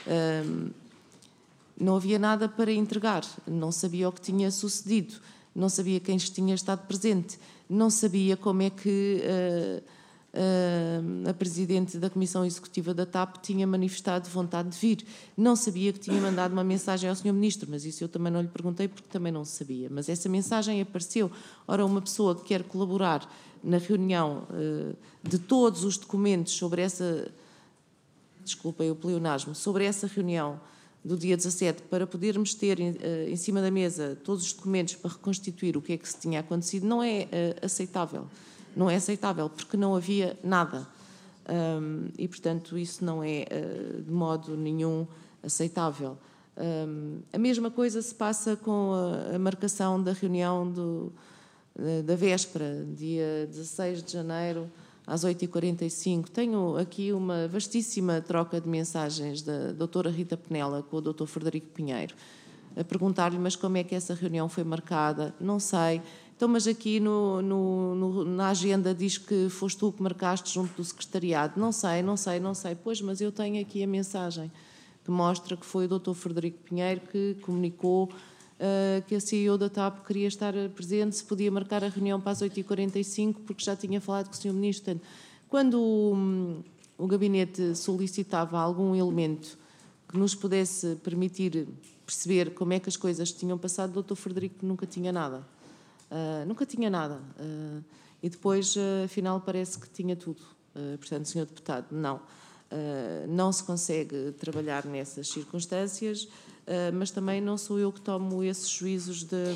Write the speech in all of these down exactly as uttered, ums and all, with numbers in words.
Um, não havia nada para entregar, não sabia o que tinha sucedido, não sabia quem tinha estado presente, não sabia como é que uh, uh, a Presidente da Comissão Executiva da T A P tinha manifestado vontade de vir, não sabia que tinha mandado uma mensagem ao senhor Ministro, mas isso eu também não lhe perguntei porque também não sabia, mas essa mensagem apareceu. Ora, uma pessoa que quer colaborar na reunião uh, de todos os documentos sobre essa, desculpem o pleonasmo, sobre essa reunião do dia dezassete, para podermos ter em, em cima da mesa todos os documentos para reconstituir o que é que se tinha acontecido, não é uh, aceitável. Não é aceitável, porque não havia nada. Um, e, portanto, isso não é uh, de modo nenhum aceitável. Um, a mesma coisa se passa com a, a marcação da reunião do, da véspera, dia dezasseis de janeiro, às oito e quarenta e cinco. Tenho aqui uma vastíssima troca de mensagens da doutora Rita Penela com o doutor Frederico Pinheiro, a perguntar-lhe, mas como é que essa reunião foi marcada? Não sei. Então, mas aqui no, no, no, na agenda diz que foste tu que marcaste junto do secretariado. Não sei, não sei, não sei. Pois, mas eu tenho aqui a mensagem que mostra que foi o doutor Frederico Pinheiro que comunicou Uh, que a C E O da T A P queria estar presente, se podia marcar a reunião para as oito e quarenta e cinco, porque já tinha falado com o senhor Ministro. Portanto, quando o, o gabinete solicitava algum elemento que nos pudesse permitir perceber como é que as coisas tinham passado, o doutor Frederico nunca tinha nada. Uh, nunca tinha nada. Uh, e depois, uh, afinal, parece que tinha tudo. Uh, portanto, senhor Deputado, não. Uh, não se consegue trabalhar nessas circunstâncias. Uh, mas também não sou eu que tomo esses juízos de,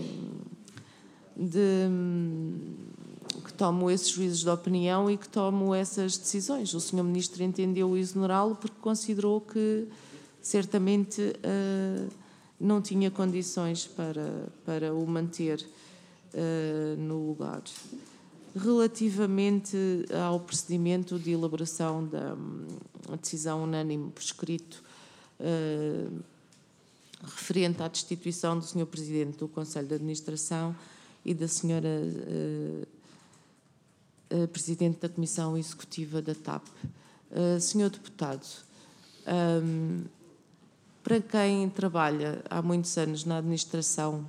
de que tomo esses juízos de opinião e que tomo essas decisões. O senhor Ministro entendeu exonerá-lo porque considerou que certamente uh, não tinha condições para, para o manter uh, no lugar. Relativamente ao procedimento de elaboração da decisão unânime por escrito, uh, referente à destituição do senhor Presidente do Conselho de Administração e da senhora uh, uh, Presidente da Comissão Executiva da T A P. Uh, senhor Deputado, um, para quem trabalha há muitos anos na administração,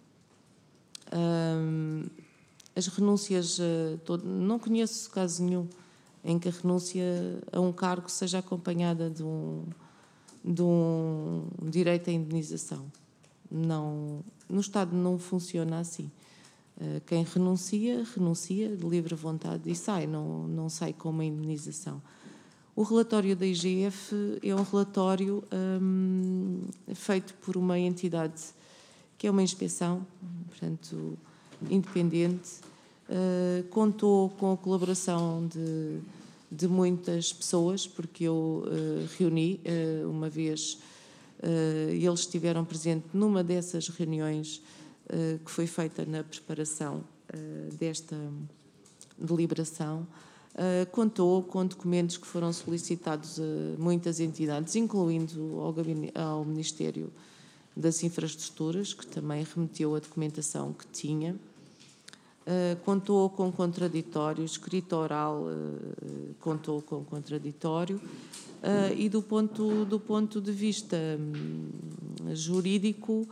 um, as renúncias, uh, todo, não conheço caso nenhum em que a renúncia a um cargo seja acompanhada de um de um direito à indenização. Não, no Estado não funciona assim. Quem renuncia, renuncia de livre vontade e sai, não, não sai com uma indenização. O relatório da I G F é um relatório hum, feito por uma entidade que é uma inspeção, portanto, independente, uh, contou com a colaboração de de muitas pessoas, porque eu uh, reuni uh, uma vez, uh, eles estiveram presentes numa dessas reuniões uh, que foi feita na preparação uh, desta deliberação, uh, contou com documentos que foram solicitados a muitas entidades, incluindo ao, gabinete, ao Ministério das Infraestruturas, que também remeteu a documentação que tinha. Uh, contou com contraditório, escrito oral uh, contou com contraditório uh, e do ponto, do ponto de vista um, jurídico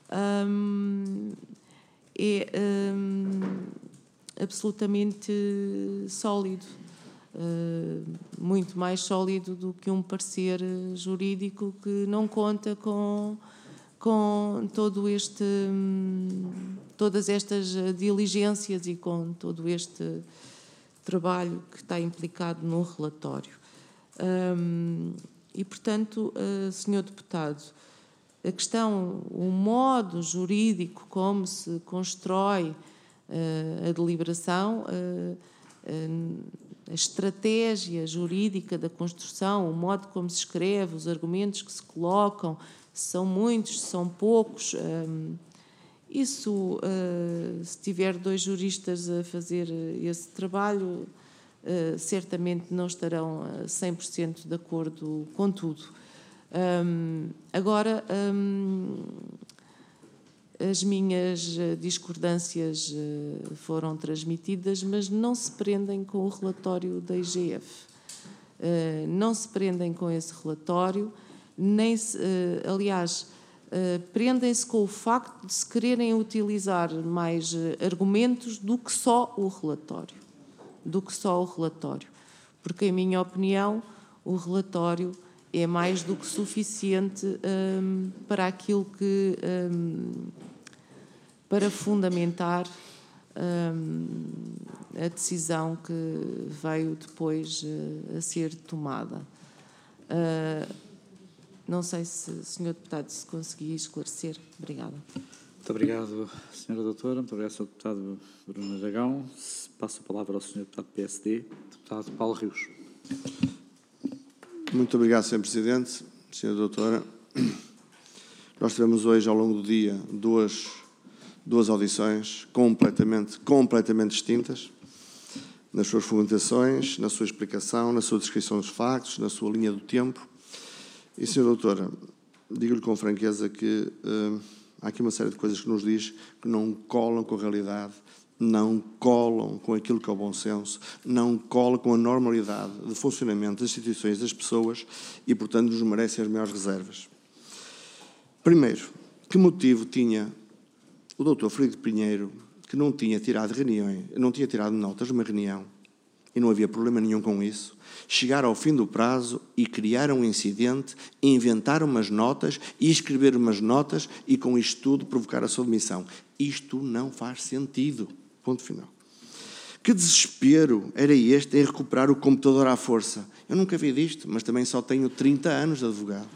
um, é um, absolutamente sólido, uh, muito mais sólido do que um parecer jurídico que não conta com com todo este, todas estas diligências e com todo este trabalho que está implicado no relatório. Um, e, portanto, uh, senhor Deputado, a questão, o modo jurídico como se constrói uh, a deliberação, uh, uh, a estratégia jurídica da construção, o modo como se escreve, os argumentos que se colocam, se são muitos, se são poucos. Isso, se tiver dois juristas a fazer esse trabalho, certamente não estarão a cem por cento de acordo com tudo. Agora, as minhas discordâncias foram transmitidas, mas não se prendem com o relatório da I G F. Não se prendem com esse relatório, nem se, uh, aliás, uh, prendem-se com o facto de se quererem utilizar mais uh, argumentos do que só o relatório. Do que só o relatório. Porque, em minha opinião, o relatório é mais do que suficiente um, para aquilo que... Um, para fundamentar um, a decisão que veio depois uh, a ser tomada. Uh, não sei se, senhor Deputado, se consegui esclarecer. Obrigada. Muito obrigado, senhora Doutora. Muito obrigado, senhor Deputado Bruno Aragão. Passo a palavra ao senhor Deputado P S D, Deputado Paulo Rios. Muito obrigado, senhor Presidente, senhora Doutora. Nós tivemos hoje, ao longo do dia, duas... duas audições completamente, completamente distintas, nas suas fundamentações, na sua explicação, na sua descrição dos factos, na sua linha do tempo. E, senhora Doutora, digo-lhe com franqueza que uh, há aqui uma série de coisas que nos diz que não colam com a realidade, não colam com aquilo que é o bom senso, não colam com a normalidade de funcionamento das instituições, das pessoas e, portanto, nos merecem as maiores reservas. Primeiro, que motivo tinha o doutor Frederico Pinheiro, que não tinha tirado reuniões, não tinha tirado notas de uma reunião, e não havia problema nenhum com isso, chegar ao fim do prazo e criar um incidente, inventar umas notas e escrever umas notas e com isto tudo provocar a sua demissão? Isto não faz sentido. Ponto final. Que desespero era este em recuperar o computador à força? Eu nunca vi disto, mas também só tenho trinta anos de advogado.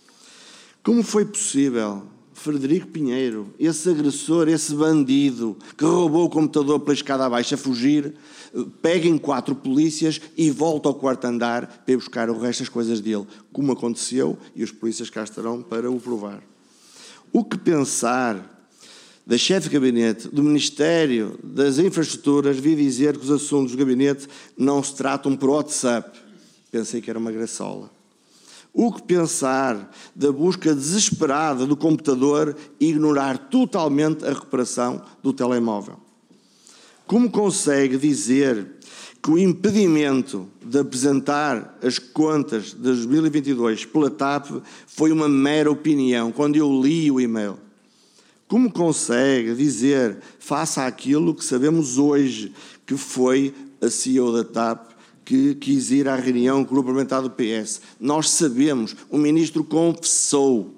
Como foi possível Frederico Pinheiro, esse agressor, esse bandido que roubou o computador pela escada abaixo a fugir, pega em quatro polícias e volta ao quarto andar para ir buscar o resto das coisas dele, como aconteceu, e os polícias cá estarão para o provar? O que pensar da chefe de gabinete do Ministério das Infraestruturas vir dizer que os assuntos do gabinete não se tratam por WhatsApp? Pensei que era uma graçola. O que pensar da busca desesperada do computador e ignorar totalmente a recuperação do telemóvel? Como consegue dizer que o impedimento de apresentar as contas de dois mil e vinte e dois pela T A P foi uma mera opinião, quando eu li o e-mail? Como consegue dizer, face àquilo que sabemos hoje, que foi a C E O da T A P que quis ir à reunião com o grupo parlamentar do P S? Nós sabemos, o Ministro confessou.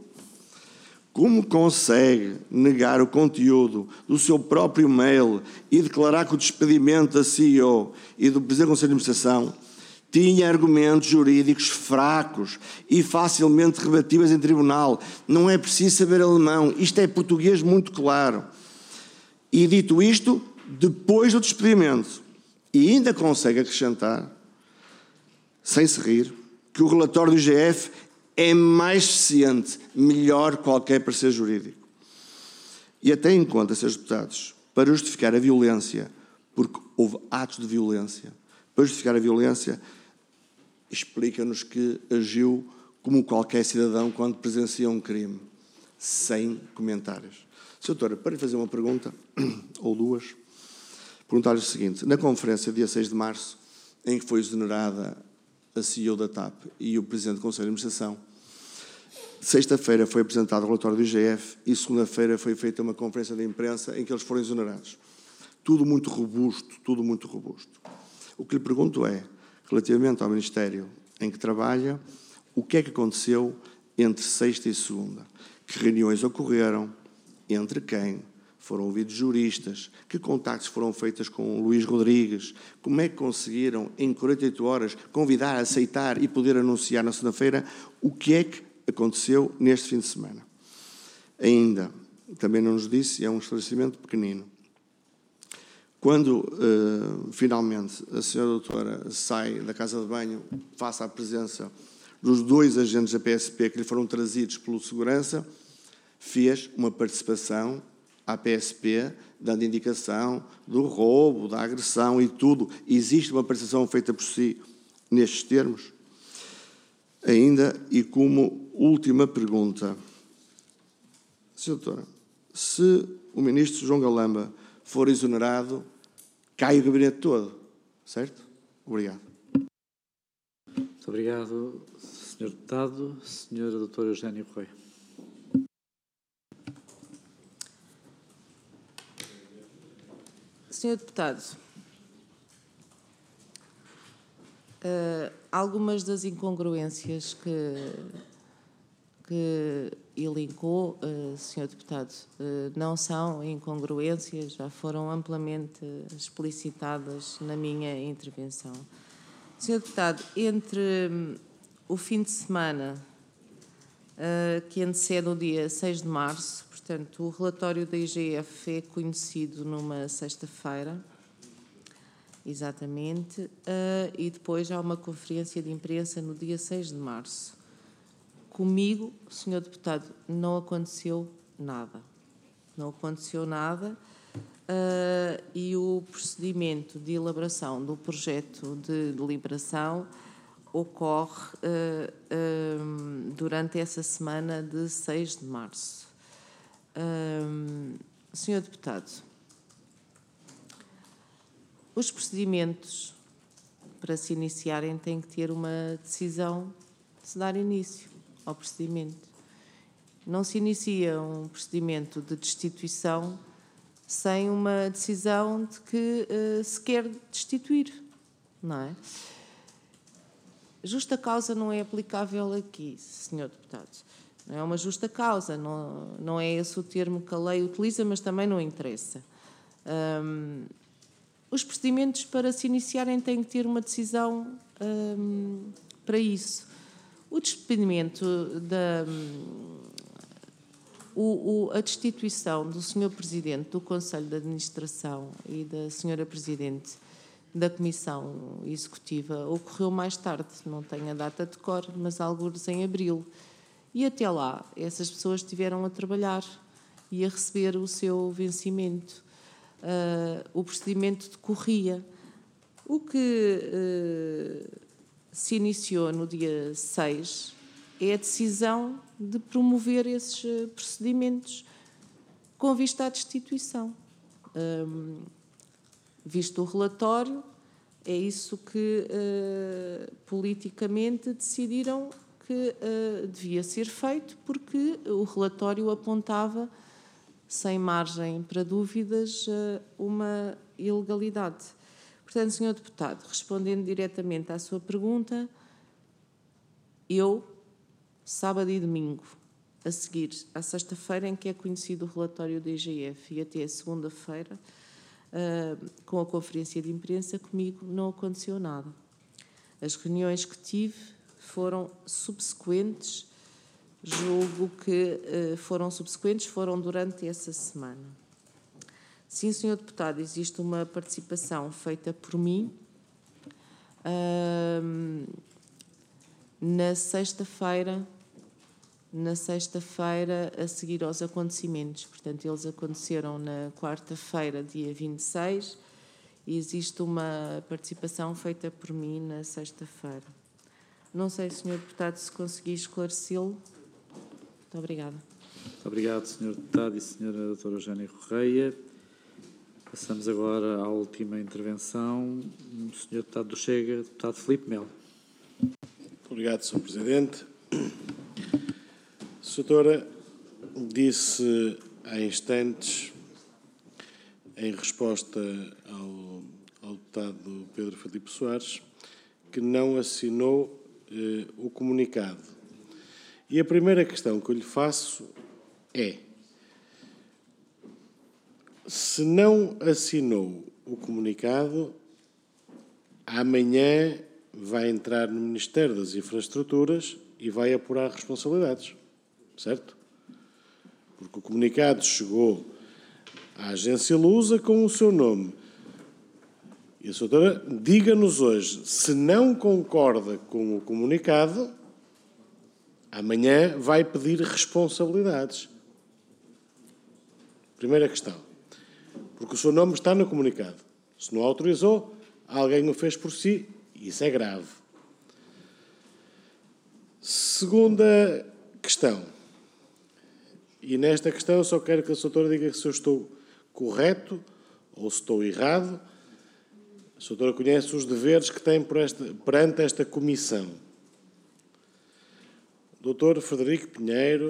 Como consegue negar o conteúdo do seu próprio e-mail e declarar que o despedimento da C E O e do Presidente do Conselho de Administração tinha argumentos jurídicos fracos e facilmente rebatíveis em tribunal? Não é preciso saber alemão, isto é português muito claro. E dito isto, depois do despedimento, e ainda consegue acrescentar, sem se rir, que o relatório do I G F é mais eficiente, melhor qualquer parecer jurídico. E até em conta, senhores deputados, para justificar a violência, porque houve atos de violência, para justificar a violência, explica-nos que agiu como qualquer cidadão quando presencia um crime, sem comentários. Senhor Doutora, para lhe fazer uma pergunta, ou duas, perguntar-lhe o seguinte: na conferência, dia seis de março, em que foi exonerada a C E O da T A P e o Presidente do Conselho de Administração, sexta-feira foi apresentado o relatório do I G F e segunda-feira foi feita uma conferência de imprensa em que eles foram exonerados. Tudo muito robusto, tudo muito robusto. O que lhe pergunto é, relativamente ao Ministério em que trabalha, o que é que aconteceu entre sexta e segunda? Que reuniões ocorreram? Entre quem? Foram ouvidos juristas? Que contactos foram feitos com o Luís Rodrigues? Como é que conseguiram, em quarenta e oito horas, convidar, aceitar e poder anunciar na segunda-feira o que é que aconteceu neste fim de semana? Ainda, também não nos disse, é um esclarecimento pequenino. Quando, uh, finalmente, a senhora doutora sai da casa de banho, face à presença dos dois agentes da P S P que lhe foram trazidos pelo segurança, fez uma participação à P S P, dando indicação do roubo, da agressão e tudo. Existe uma participação feita por si nestes termos? Ainda, e como última pergunta, senhora doutora, se o ministro João Galamba for exonerado, cai o gabinete todo, certo? Obrigado. Muito obrigado, senhor Deputado. Senhora Doutora Eugénia Correia. senhor Deputado, uh, algumas das incongruências que, que elencou, uh, senhor Deputado, uh, não são incongruências, já foram amplamente explicitadas na minha intervenção. senhor Deputado, entre um, o fim de semana uh, que antecede o dia seis de março, portanto, o relatório da I G F é conhecido numa sexta-feira, exatamente, uh, e depois há uma conferência de imprensa no dia seis de março. Comigo, senhor Deputado, não aconteceu nada. Não aconteceu nada uh, e o procedimento de elaboração do projeto de deliberação ocorre uh, uh, durante essa semana de seis de março. Uh, senhor Deputado, os procedimentos para se iniciarem têm que ter uma decisão de se dar início ao procedimento. Não se inicia um procedimento de destituição sem uma decisão de que uh, se quer destituir, não é? Justa causa não é aplicável aqui, senhor Deputado. Não é uma justa causa, não, não é esse o termo que a lei utiliza, mas também não interessa. Um, os procedimentos para se iniciarem têm que ter uma decisão um, para isso. O despedimento da... O, o, a destituição do senhor Presidente do Conselho de Administração e da senhora Presidente da Comissão Executiva ocorreu mais tarde, não tenho a data de cor, mas algures em abril. E até lá, essas pessoas estiveram a trabalhar e a receber o seu vencimento. Uh, o procedimento decorria. O que uh, se iniciou no dia seis é a decisão de promover esses procedimentos com vista à destituição. Um, visto o relatório, é isso que uh, politicamente decidiram que uh, devia ser feito, porque o relatório apontava, sem margem para dúvidas, uh, uma ilegalidade. Portanto, senhor Deputado, respondendo diretamente à sua pergunta, eu, sábado e domingo, a seguir à sexta-feira em que é conhecido o relatório da I G F e até a segunda-feira, uh, com a conferência de imprensa, comigo não aconteceu nada. As reuniões que tive foram subsequentes, julgo que uh, foram subsequentes, foram durante essa semana. Sim, senhor Deputado, existe uma participação feita por mim uh, na sexta-feira, na sexta-feira a seguir aos acontecimentos. Portanto, eles aconteceram na quarta-feira, dia vinte e seis, e existe uma participação feita por mim na sexta-feira. Não sei, senhor Deputado, se consegui esclarecê-lo. Muito obrigada. Muito obrigado, senhor Deputado e senhora Doutora Eugénia Correia. Passamos agora à última intervenção. O senhor Deputado do Chega, Deputado Filipe Melo. Muito obrigado, senhor Presidente. A doutora disse há instantes, em resposta ao, ao deputado Pedro Filipe Soares, que não assinou eh, o comunicado. E a primeira questão que eu lhe faço é: se não assinou o comunicado, amanhã vai entrar no Ministério das Infraestruturas e vai apurar responsabilidades, certo? Porque o comunicado chegou à agência Lusa com o seu nome. E a doutora diga-nos hoje, se não concorda com o comunicado, amanhã vai pedir responsabilidades. Primeira questão. Porque o seu nome está no comunicado. Se não autorizou, alguém o fez por si, isso é grave. Segunda questão. E nesta questão eu só quero que a doutora diga se eu estou correto ou se estou errado. A doutora conhece os deveres que tem por esta, perante esta comissão. doutor Frederico Pinheiro